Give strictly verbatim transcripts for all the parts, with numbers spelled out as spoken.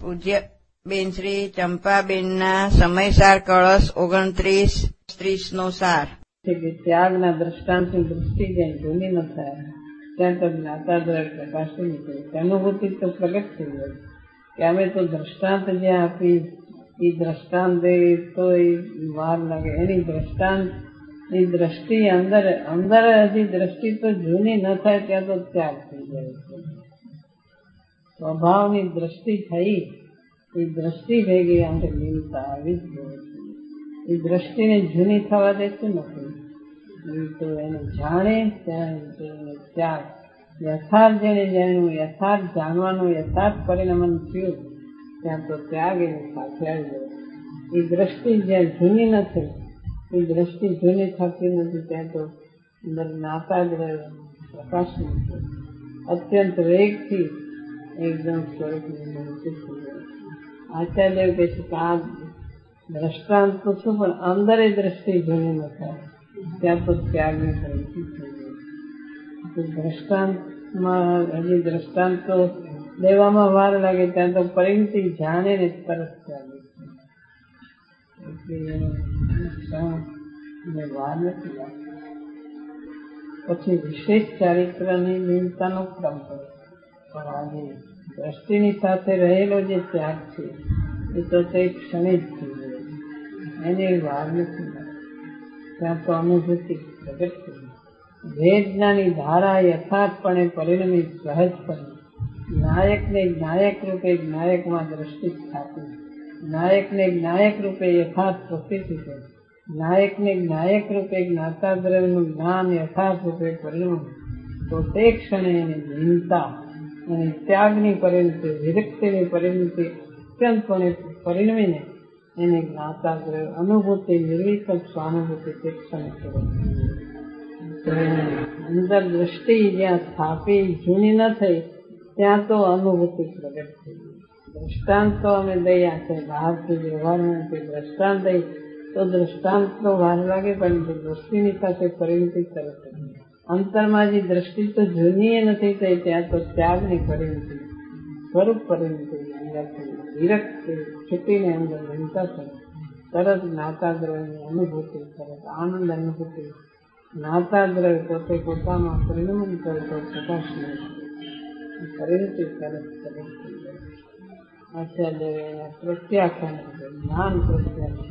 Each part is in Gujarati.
પૂજ્ય બેન શ્રી ચંપાબેનના સમયસાર કળશ ઓગણત્રીસ ત્રીસ નો સાર છે કે ત્યાગના દ્રષ્ટાંતની દૃષ્ટિ જ્યાં જૂની ન થાય ત્યાં તો જ્ઞાતાદ્વય પ્રકાશી નીકળે. અનુભૂતિ તો પ્રગટ થઈ જાય કે અમે તો દ્રષ્ટાંત જ્યાં આપી એ દ્રષ્ટાંત તો એ વાર લાગે. એની દ્રષ્ટાંત ની દ્રષ્ટિ અંદર અંદર હજી દ્રષ્ટિ તો જૂની ન થાય ત્યાં તો ત્યાગ થઈ જાય છે. સ્વભાવની દ્રષ્ટિ થઈ એ દ્રષ્ટિ થઈ ગઈ અંદર લીનતા આવી જ ગયો છે. એ દ્રષ્ટિને જૂની થવા દેતું નથી. તો એને જાણે ત્યાં ત્યાગ યથાર્થ જેને જાણ્યું યથાર્થ જાણવાનું યથાર્થ પરિણમન થયું ત્યાં તો ત્યાગ એને સાથે આવી ગયો. એ દ્રષ્ટિ જ્યાં જૂની નથી એ દ્રષ્ટિ જૂની થતી નથી ત્યાં તો અંદર નાતાગ્રહ પ્રકાશ નથી. અત્યંત વેગથી એકદમ સ્વરૂપની આચાર્ય કહે છે કે આ દ્રષ્ટાંત તો શું પણ અંદર એ દ્રષ્ટિ જૂની ન થાય ત્યાં તો ત્યાગની પરિણતિ થઈ જાય. દ્રષ્ટાંતમાં હજી દ્રષ્ટાંત તો લેવામાં વાર લાગે ત્યાં તો પરિણતિ જાણે ને તરત ત્યાગે છે એટલે વાર નથી લાગતી. પછી વિશેષ ચારિત્રની લીનતાનો ક્રમ પડે પણ આજે દ્રષ્ટિની સાથે રહેલો જે ત્યાગ છે એ તો તે ક્ષણે જ થઈ જાય એને વાર નથી લાગતી. ત્યાં તો અનુભૂતિ પ્રગટ થઈ વેદનાની ધારા યથાર્થપણે પરિણમી સહજપણે નાયકને જ્ઞાયક રૂપે જ્ઞાયકમાં દ્રષ્ટિ સ્થાપી નાયકને જ્ઞાયક રૂપે યથાર્થ પ્રતિષ્ઠિત નાયકને જ્ઞાયક રૂપે જ્ઞાતાદ્રવ્યનું જ્ઞાન યથાર્થ રૂપે પરિણમ્યું તો તે ક્ષણે એની લીનતા અને ત્યાગની પરિણતિ વિરક્તિની પરિણતિ અત્યંતપણે પરિણમીને એને જ્ઞાતાદ્રવ્ય અનુભૂતિ નિર્વિકલ્પ સ્વાનુભૂતિ તે ક્ષણે કરે. અંદર દ્રષ્ટિ જ્યાં સ્થાપી જૂની ન થઈ ત્યાં તો અનુભૂતિ પ્રગટ થઈ. દ્રષ્ટાંત તો અમે દયા છે બહારથી વ્યવહારમાં તે દ્રષ્ટાંત દઈ તો દ્રષ્ટાંત તો વાર લાગે પણ દ્રષ્ટિની સાથે પરિણતિ તરત અંતરમાં જે દ્રષ્ટિ તો જૂની નથી થઈ ત્યાં તો ત્યાગની પરિણતિ સ્વરૂપ પરિણતિ વિરક્તિ છૂટીને અંદર લીનતા થઈ તરત જ્ઞાતાદ્રવ્યની અનુભૂતિ તરત આનંદ અનુભૂતિ જ્ઞાતાદ્રવ્ય પોતે પોતામાં પરિણમન કરતો પ્રકાશ પરિણતિ તરત તરત થઈ જાય. આચાર્ય પ્રત્યાખ્યાન જ્ઞાન પ્રત્યાખ્યાન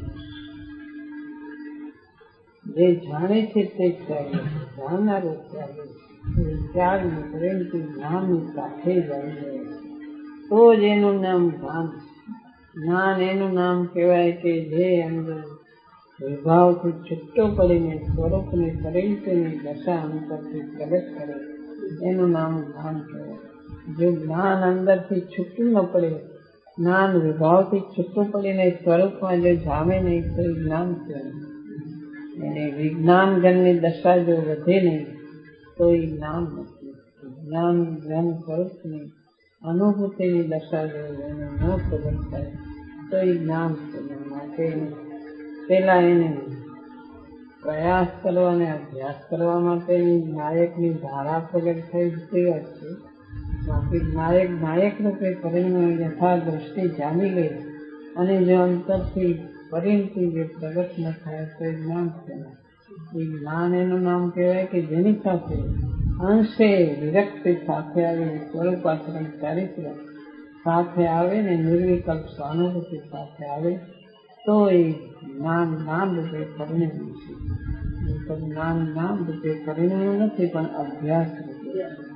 જે જાણે છે તે ત્યાગે જાણનારો ત્યાગે ત્યાગની પરિણતિ જ્ઞાનની સાથે જ આવી જાય તો જ એનું નામ જ્ઞાન. જ્ઞાન એનું નામ કહેવાય કે જે અંદર વિભાવથી છૂટો પડીને સ્વરૂપની પરિણતિની દશા અંતરથી પ્રગટ કરે એનું નામ જ્ઞાન કહેવાય. જો જ્ઞાન અંદરથી છૂટું ન પડે જ્ઞાન વિભાવથી છૂટું પડીને સ્વરૂપમાં જો જામે નહીં તો જ્ઞાન કહેવાય. એને વિજ્ઞાનગણની દશા જો વધે નહીં તો એ જ્ઞાન નથી. જ્ઞાન જ્ઞાન સ્વરૂપની અનુભૂતિની દશા જો એને ન પ્રગટ થાય તો એ જ્ઞાન છે. માટે પેલા એને પ્રયાસ કરવા અને અભ્યાસ કરવા માટેની નાયકની ધારા પ્રગટ થઈ જતી વાત છે. બાકી નાયક નાયક રૂપે પરિણમે યથા દ્રષ્ટિ જામી ગઈ અને જો અંતરથી પરિણતિ જે પ્રગટ ન થાય તો જ્ઞાન કહેવાય. એ જ્ઞાન એનું નામ કહેવાય કે જેની સાથે અંશે વિરક્તિ સાથે આવે સ્વરૂપાચરણ ચારિત્ર સાથે આવે ને નિર્વિકલ્પ સ્વાનુભૂતિ સાથે આવે તો એ જ્ઞાન જ્ઞાન રૂપે પરિણમ્યું છે. જ્ઞાન જ્ઞાન રૂપે પરિણમ્યું નથી પણ અભ્યાસ રૂપે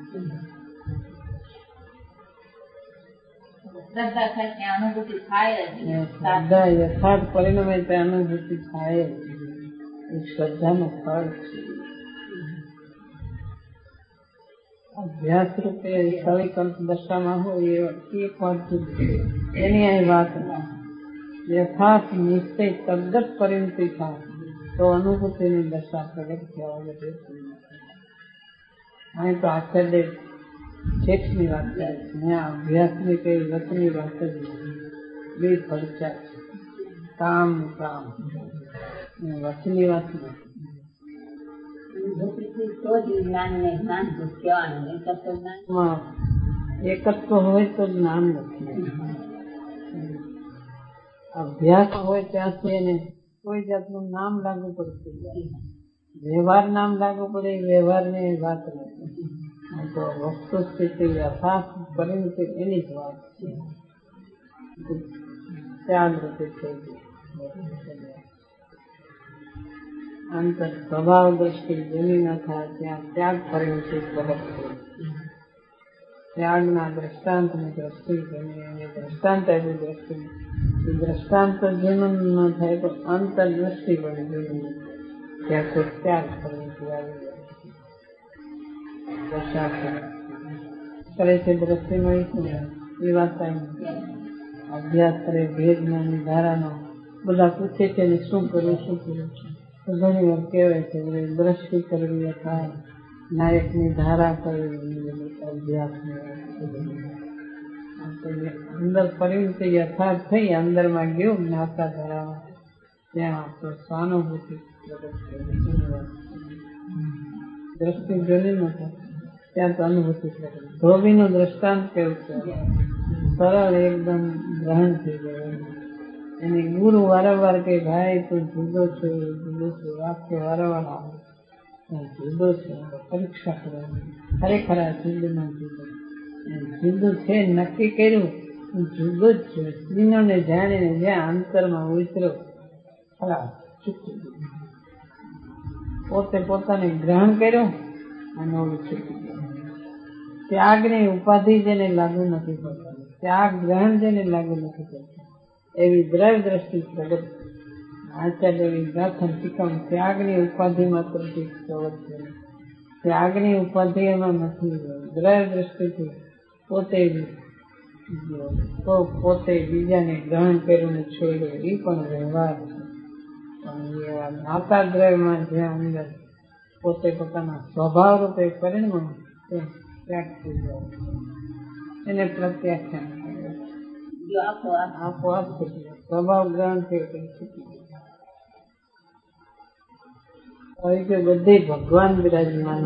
શ્રદ્ધા યથાર્થ પરિણમે ત્યાં અનુભૂતિ થાય એ શ્રદ્ધાનું ફળ છે. અભ્યાસ રૂપે સવિકલ્પ દશામાં હોય એક વાત એની અહીં વાત ના યથાર્થ નિશ્ચય તદ્દત પરિણતિ થાય તો અનુભૂતિની દશા પ્રગટ થયા વગર અહીં તો આચાર્ય શેઠની વાત થાય છે ને અભ્યાસની કઈ વચની વાત જ બે ફરચા છે. કામ કામ વચની વાત નથી. એકત્વ હોય તો જ્ઞાન નથી. અભ્યાસ હોય ત્યાંથી એને કોઈ જાતનું નામ લાગુ પડતું નથી. વ્યવહાર નામ લાગુ પડે વ્યવહારની વાત નથી. તો વસ્તુ સ્થિતિ યથાર્થ પરિણતિ એની જ વાત છે. ત્યાગ રૂપે થઈ ગઈ. અંતર સ્વભાવ દ્રષ્ટિ જેની ન થાય ત્યાં ત્યાગ પરિણતિ પ્રગટ થઈ. ત્યાગના દ્રષ્ટાંતની દ્રષ્ટિ જેની દ્રષ્ટાંત આપ્યું દ્રષ્ટિ એ દ્રષ્ટાંત જેનું ન થાય તો અંતર દ્રષ્ટિ પણ જેની ત્યાં કોઈ ત્યાગ પરિણતિ આવી કરે છે. દ્રષ્ટિનો એ વાત અભ્યાસ કરે ભેદની ધારાનો બધા પૂછે છે ને શું કરવું શું કરવું છે તો ઘણી વાર કહેવાય છે દ્રષ્ટિ કરવી અથવા નાયકની ધારા કરવી અભ્યાસની અંદર પરિણતિ યથાર્થ થઈ અંદરમાં ગયું જ્ઞાતા ધારામાં ત્યાં તો સ્વાનુભૂતિ દ્રષ્ટિ જોઈ નતા ત્યાં તો અનુભૂતિ પ્રગટ. ધોબીનું દ્રષ્ટાંત કેવું છે સરળ એકદમ ગ્રહણ થઈ ગયું. એને ગુરુ વારંવાર કે ભાઈ તું જુદો છે જુદો છે વાક્ય વારંવાર આવે જુદો છે પરીક્ષા કરવાની ખરેખર આ જુદમાં જુદો જુદું છે નક્કી કર્યું જુદો જ છે. સ્ત્રીઓને જાણીને જ્યાં અંતરમાં ઉતરો ખરાબ ચૂકી પોતે પોતાને ગ્રહણ કર્યું અને ઓલું ચૂકી ગયું. ત્યાગની ઉપાધિ જેને લાગુ નથી પડતા ત્યાગ ગ્રહણ જેને લાગુ નથી પડતા એવી દ્રવ્ય દ્રષ્ટિ પ્રગટ. આચાર્ય ગાથન ટીકમ ત્યાગની ઉપાધિ માત્ર પ્રવત છે. ત્યાગની ઉપાધિ એમાં નથી. દ્રવ્ય દ્રષ્ટિથી પોતે તો પોતે બીજાને ગ્રહણ કરીને છોડ્યું એ પણ વ્યવહાર છે. પણ એવા નાતા દ્રવ્યમાં જ્યાં અંદર પોતે પોતાના સ્વભાવ રૂપે પરિણમ તે ત્યાગ થઈ જાય એને પ્રત્યાખ્યાન આપોઆપ સ્વભાવ ગ્રહણ થઈ બધી ભગવાન બિરાજમાન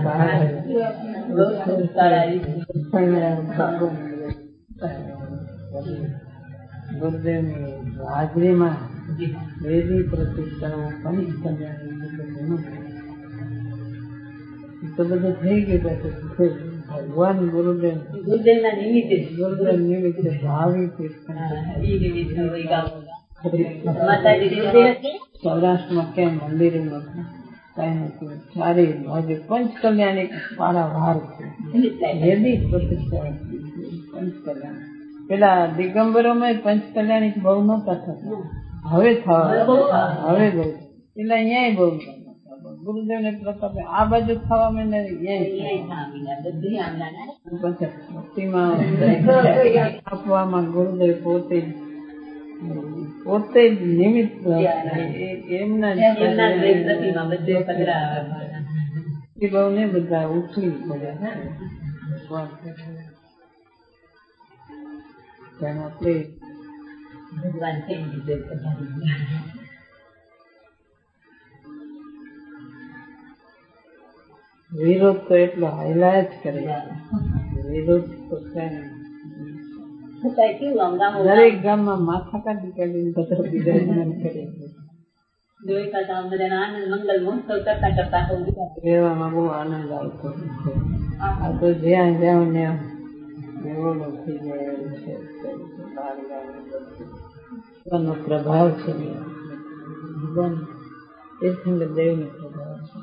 ગુરુદેવની હાજરીમાં વેદી પ્રતિષ્ઠા પંચ કલ્યાણ તો બધું થઈ ગયું. પછી ભગવાન ગુરુદેવ ગુરુદેવના નિમિત્તે ગુરુદેવ નિમિત્તે ભાવિ સૌરાષ્ટ્રમાં કેમ મંદિરો નથી કઈ નથી સારી હજુ પંચ કલ્યાણિક વાળા વાર છે. વેદી પ્રતિષ્ઠા પંચ કલ્યાણ પેલા દિગંબરોમાં પંચ કલ્યાણિક બહુ નતા થતા હવે થવા હવે બહુ પેલા અહીંયા બહુ ગુરુદેવ ને પ્રતાપે આ બાજુ થવા માંડે આપવામાં ગુરુદેવ પોતે પોતે જ નિમિત્ત એમના બહુ ને બધા ઉછળી પડ્યા. આપણે ભગવાન વિરોધ તો એટલો હાઈલા જ કરે. વિરોધ તો દરેક ગામમાં માથા કાઢી કાઢીને બધા બિરાજમાન કરે રહેવામાં બહુ આનંદ આવતો. આ તો જ્યાં જ્યાં ને થઈ જાય છે પ્રભાવ છે. ભગવાન તીર્થંકર દેવ નો પ્રભાવ છે.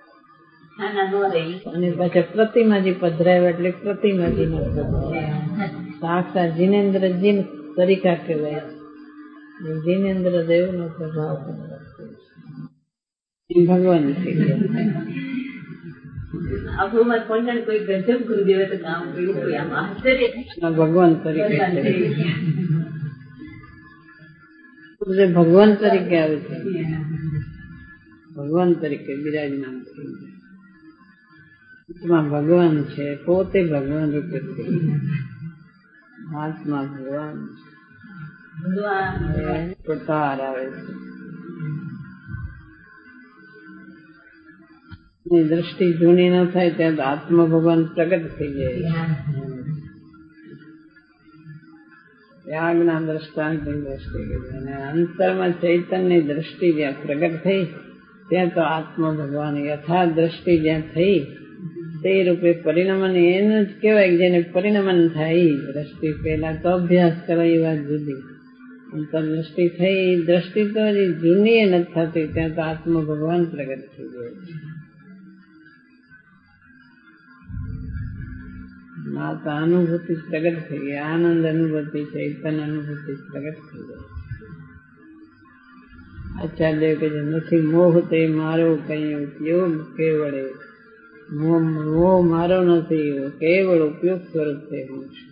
અને પાછા પ્રતિમાજી પધરાવ્યા એટલે પ્રતિમાજી નો પ્રભાવ સાક્ષાત જીનેન્દ્રજી તરીકા કહેવાય. જીનેન્દ્ર દેવ નો પ્રભાવ ભગવાન થઈ ગયા ભગવાન તરીકે ભગવાન તરીકે આવે છે. ભગવાન તરીકે બિરાજમાન થઈ ગયા. ભગવાન છે પોતે ભગવાન રૂપે હાથમાં ભગવાન પ્રકાર આવે છે. દ્રષ્ટિ જૂની ન થાય ત્યાં તો આત્મા ભગવાન પ્રગટ થઈ જાય. ત્યાગના દ્રષ્ટાંતની દ્રષ્ટિ કરી અને અંતરમાં ચૈતન્યની દ્રષ્ટિ જ્યાં પ્રગટ થઈ ત્યાં તો આત્મા ભગવાન યથા દ્રષ્ટિ જ્યાં થઈ તે રૂપે પરિણમન એનું જ કહેવાય જેને પરિણમન થાય દ્રષ્ટિ. પહેલા તો અભ્યાસ કરો એ વાત જુદી, અંતરદ્રષ્ટિ થઈ દ્રષ્ટિ તો હજી જૂની એ નથી થતી ત્યાં તો આત્મા ભગવાન પ્રગટ થઈ જાય છે. ના તો અનુભૂતિ પ્રગટ થઈ ગઈ, આનંદ અનુભૂતિ ચૈતન્ય અનુભૂતિ પ્રગટ થઈ જાય. આચાર્ય કે જે નથી મોહ તે મારો કઈ ઉપયોગ કેવળે, મોહ મારો નથી કેવળ ઉપયોગ સ્વરૂપ તે હું છું.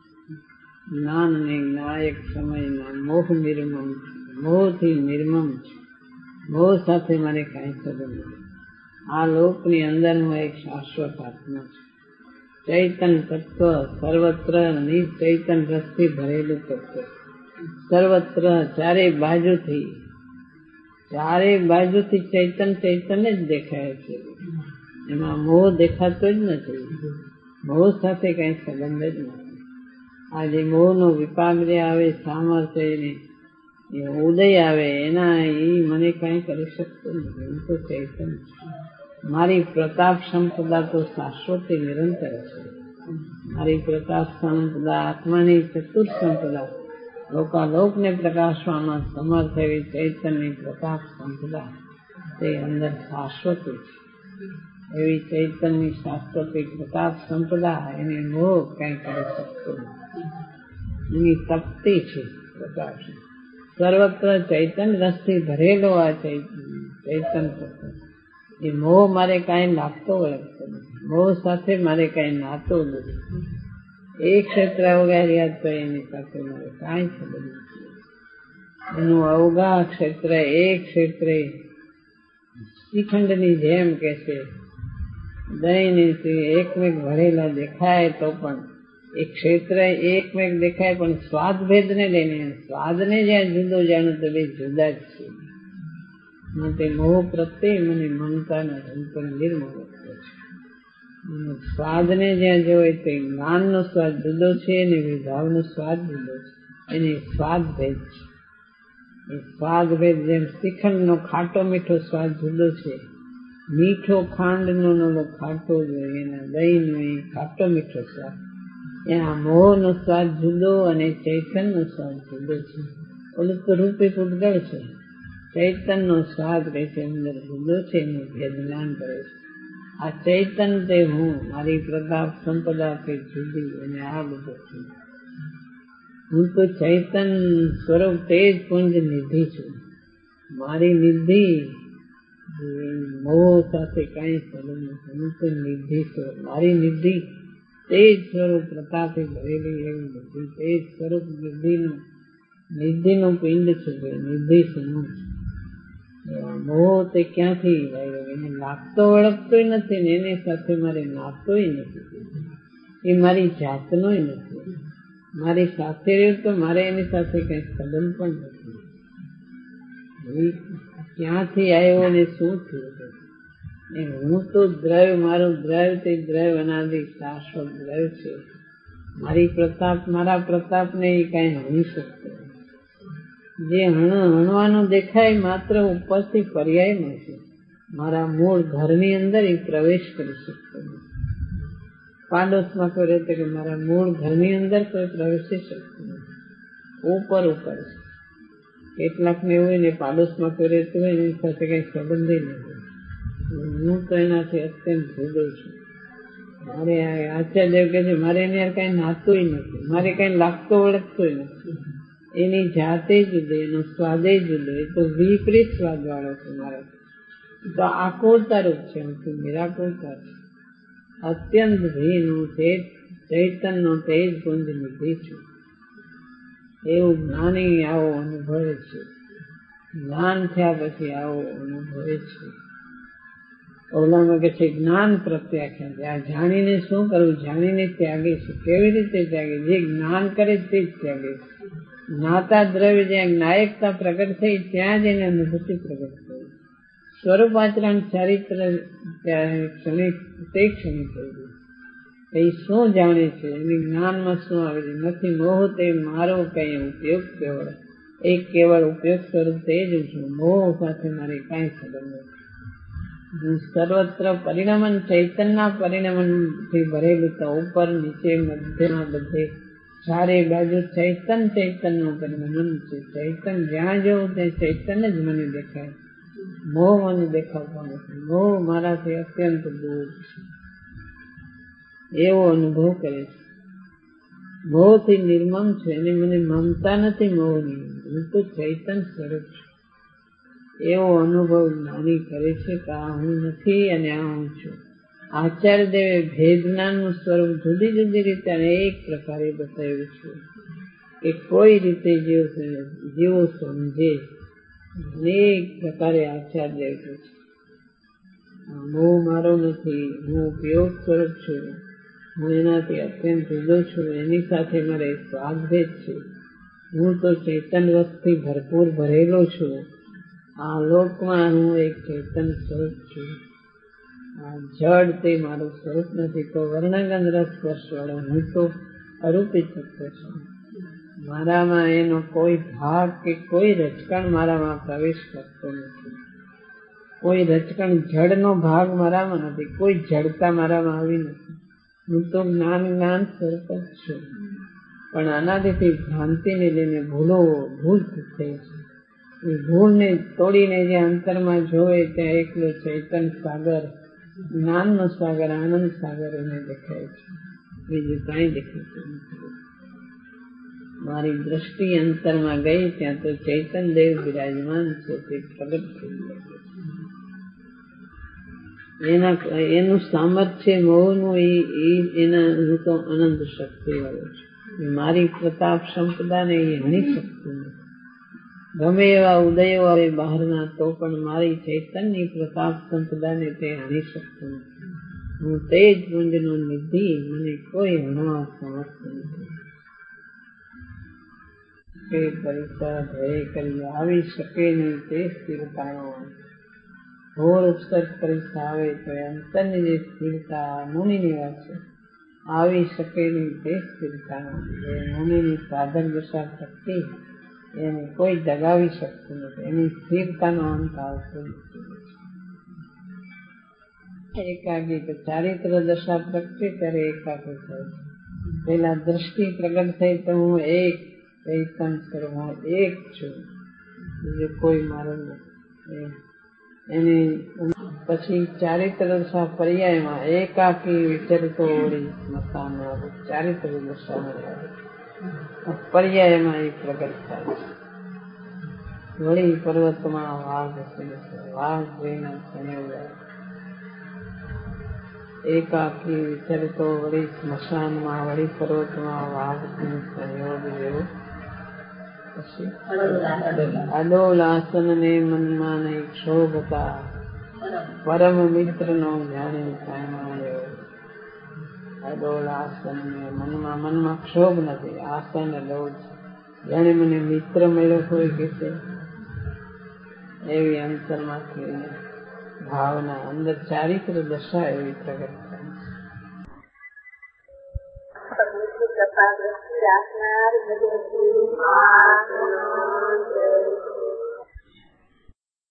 જ્ઞાન ને જ્ઞાયક સમયમાં મોહ નિર્મમ, મોહથી નિર્મમ છે, મોહ સાથે મારે કાંઈ સંબંધ નથી. આ લોકની અંદર હું એક શાશ્વત આત્મા છું. ચૈતન તત્વ સર્વત્ર નિચૈતન રસથી ભરેલું તત્વ, સર્વત્ર ચારે બાજુથી ચારે બાજુથી ચૈતન ચૈતન્ય જ દેખાય છે. એમાં મોહ દેખાતો જ નથી, મોહ સાથે કઈ સંબંધ જ નથી. આજે મોહનો વિપાક જે આવે સામર્થ્ય એ ઉદય આવે એના એ મને કઈ કરી શકતો નથી. હું તો ચૈતન છું. મારી પ્રતાપ સંપદા તો શાશ્વતી નિરંતર છે. મારી પ્રતાપ સંપદા આત્માની ચતુર સંપદા લોકાલોકને પ્રકાશવામાં સમર્થ એવી ચૈતન્યની પ્રતાપ સંપદા તે અંદર શાશ્વતી છે. એવી ચૈતન્યની શાશ્વતી પ્રતાપ સંપદા એને મોહ કઈ કરી શકતો નથી. એની તપતી છે પ્રતાપ. સર્વત્ર ચૈતન્ય રસથી ભરેલો આ ચૈતન તત્વ એ મોહ મારે કાંઈ લાગતો વળગતો નથી. મોહ સાથે મારે કાંઈ નાતો નથી. એ ક્ષેત્ર અવગાર્યા તો એની સાથે મારે કાંઈ સંબંધ નથી. એનું અવગા ક્ષેત્ર એ ક્ષેત્રે શ્રીખંડની જેમ કે છે, દહીંની એકમેક ભરેલા દેખાય તો પણ એ ક્ષેત્ર એકમેક દેખાય પણ સ્વાદ ભેદને લઈને સ્વાદને જ્યાં જુદો જાણું તો બે જુદા જ છે. માટે મોહ પ્રત્યે મને મમતા નથી પણ નિર્મળ છે. સ્વાદને જ્યાં જોય તે જ્ઞાનનો સ્વાદ જુદો છે અને વિભાવનો સ્વાદ જુદો છે. એને સ્વાદ ભેદ છે. એ સ્વાદ ભેદ જેમ શ્રીખંડનો ખાટો મીઠો સ્વાદ જુદો છે, મીઠો ખાંડનો નોલો ખાટો જોઈએ એના દહીંનો એ ખાટો મીઠો સ્વાદ. એના મોહનો સ્વાદ જુદો અને ચૈતનનો સ્વાદ જુદો છે. ઓલું તો રૂપી પૂતગળ છે, ચૈતનનો સ્વાદ કહે છે અંદર જુદો છે એનું ભેદ જ્ઞાન કરે છે. આ ચૈતન તે હું, મારી પ્રતાપ સંપદા તે જુદી અને આ બધું છું. હું તો ચૈતન સ્વરૂપ તે જ પુંજ નિધિ છું. મારી નિધિ મોહ સાથે કઈ સંબંધ નથી. હું તો નિધિ સ્વરૂપ, મારી નિધિ તે જ સ્વરૂપ પ્રતાપે ભરેલી એવી નિધિ, તે જ સ્વરૂપ નિધિનું નિધિનું પિંડ છે, નિધિ સમૂહ. મોહ તે ક્યાંથી આવ્યો? એને લાગતો વળગતોય નથી ને એની સાથે મારે નાતોય નથી. એ મારી જાતનોય નથી. મારી સાથે રહ્યું તો મારે એની સાથે કઈ સંબંધ પણ નથી. ક્યાંથી આવ્યો ને શું થયું? હું તો દ્રવ્ય, મારું દ્રવ્ય તે દ્રવ્ય અનાદિ શાશ્વત દ્રવ્ય છે. મારી પ્રતાપ, મારા પ્રતાપને એ કઈ હણી શકતો. જે હણવાનું દેખાય માત્ર ઉપરથી પર્યાયમાં છે. મારા મૂળ ઘરની અંદર એ પ્રવેશ કરી શકતો નથી. પાડોશમાં કોઈ રહેતો કે મારા મૂળ ઘરની અંદર કોઈ પ્રવેશી શકતો નથી. ઉપર ઉપર છે. કેટલાક ને એવું ને પાડોશમાં કોઈ રહેતું હોય એની સાથે કઈ સંબંધ નથી. હું તો એનાથી અત્યંત જુદો છું. મારે આચાર્ય કે છે મારે એની યાર કઈ નાતુંય નથી, મારે કઈ લાગતો વળગતોય નથી. એની જાતે જુદો, એનો સ્વાદે જુદો. એ તો વિપરીત સ્વાદ વાળો છે. મારા તો આકુળતા રૂપ છે, હું તો નિરાકુળતા છે. અત્યંત ભીનું ચૈતનનો તેજ પુંજ નિધિ છું. એવું જ્ઞાની આવો અનુભવે છે. જ્ઞાન થયા પછી આવો અનુભવે છે. ઓલામાં કે છે જ્ઞાન પ્રત્યાખ્યાન. આ જાણીને શું કરવું? જાણીને ત્યાગે છે. કેવી રીતે ત્યાગે? જે જ્ઞાન કરે તે જ ત્યાગે છે. જ્ઞાતા દ્રવ્ય જ્યાં નાયકતા પ્રગટ થઈ ત્યાં જ એને અનુભૂતિ પ્રગટ થઈ. સ્વરૂપ આચરણ ચારિત્ર તે ક્ષણે થઈ ગયું. એ શું જાણે છે, એની જ્ઞાનમાં શું આવે છે? નથી મોહ તે મારો કઈ ઉપયોગ કેવળ, એક કેવળ ઉપયોગ સ્વરૂપ તે જ છું. મોહ સાથે મારે કઈ સંબંધ નથી. હું સર્વત્ર પરિણમન, ચૈતનના પરિણમન થી ભરેલું તો ઉપર નીચે મધ્યમાં બધે ચારે બાજુ ચૈતન ચૈતન નું પરિણમન છે. ચૈતન જ્યાં જવું ત્યાં ચૈતન જ મને દેખાય. મોહ મને દેખાતો નથી. મોહ મારાથી અત્યંત દૂર છે એવો અનુભવ કરે છે. મોહ થી નિર્મમ છે અને મને મમતા નથી મોહની. હું તો ચૈતન સ્વરૂપ છું એવો અનુભવ જ્ઞાની કરે છે કે આ હું નથી અને આ હું છું. આચાર્ય દેવે ભેદ જ્ઞાન નું સ્વરૂપ જુદી જુદી રીતે અનેક પ્રકારે બતાવ્યું છે કે કોઈ રીતે જેવો સમજે અનેક પ્રકારે આચાર્ય દેવ છે. મોહ મારો નથી, હું ઉપયોગ સ્વરૂપ છું, હું એનાથી અત્યંત જુદો છું, એની સાથે મારે સ્વાદભેદ છે. હું તો ચેતન વસ્તુથી ભરપૂર ભરેલો છું. આ લોકમાં હું એક ચેતન સ્વરૂપ છું. આ જડ તે મારું સ્વરૂપ નથી. તો વર્ણગંધ રસ સ્પર્શ વાળો હું તો અરૂપી તત્વ છું. મારામાં એનો કોઈ ભાગ કે કોઈ રચકણ મારામાં પ્રવેશ કરતો નથી. કોઈ રચકણ જડનો ભાગ મારામાં નથી. કોઈ જડતા મારામાં આવી નથી. હું તો જ્ઞાન જ્ઞાન સ્વરૂપ જ છું. પણ અનાદિથી ભ્રાંતિને લઈને ભૂલો ભૂલ થઈ છે. એ ભૂલને તોડીને જે અંતરમાં જોવે ત્યાં એકલો ચૈતન સાગર, જ્ઞાનનો સાગર, આનંદ સાગર એને દેખાય છે. બીજું કાંઈ દેખાતું નથી. મારી દ્રષ્ટિ અંતરમાં ગઈ ત્યાં તો ચૈતન દેવ બિરાજમાન છે, તે પ્રગટ થઈ જાય. એના એનું સામર્થ્ય મોહનું એના હું તો અનંત શક્તિ વાળો છું. મારી પ્રતાપ સંપદાને એ હણી શકતું નથી. ગમે એવા ઉદયો આવે બહારના તો પણ મારી ચૈતનની પ્રતાપ સંપદાને તે હણી શકતું નથી. હું તે જ પુંજનો નિધિ, મને કોઈ હણવા સમર્થ નથી. કે પરિસર ભય કરી આવી શકે નહીં તે સ્થિરતાનો ઘોર ઉપસર્ગ પરીક્ષા આવે તો અંતરની જે સ્થિરતા મુનિની વાત છે, આવી શકે નહીં તે સ્થિરતાનો મુનિની સાધક દશા શક્તિ એને કોઈ દગાવી શકતું નથી. એની સ્થિરતાનો અંત આવતો નથી. એકાગી તો ચારિત્ર દશા પ્રગટે ત્યારે એકાગ્ર થાય છે. પેલા દ્રષ્ટિ પ્રગટ થઈ તો હું એક ચૈતન સ્વરૂપ, હું એક છું, બીજું કોઈ મારું નથી. એની પછી ચારિત્ર દશા પર્યાયમાં એકાકી વિચરતો વળી સ્મશાનમાં ચારિત્ર દશા પર્યાયમાં એ પ્રગટ થાય છે. વળી પર્વતમાં વાઘ વાઘ જોઈને સંયોગ એકાકી વિચરતો વળી સ્મશાનમાં વળી પર્વતમાં વાઘ સંયોગ જેવો. પછી અડોલ આસન ને મનમાં નહીં ક્ષોભતા પરમ મિત્ર નો જાણે કાયમાયો. અડોલ આસન ને મનમાં મનમાં ક્ષોભ નથી. આસન અડોલ છે, જાણે મને મિત્ર મળ્યો હોય કે છે એવી અંતરમાંથી ભાવના અંદર ચારિત્ર દશા એવી પ્રગટ થાય છે.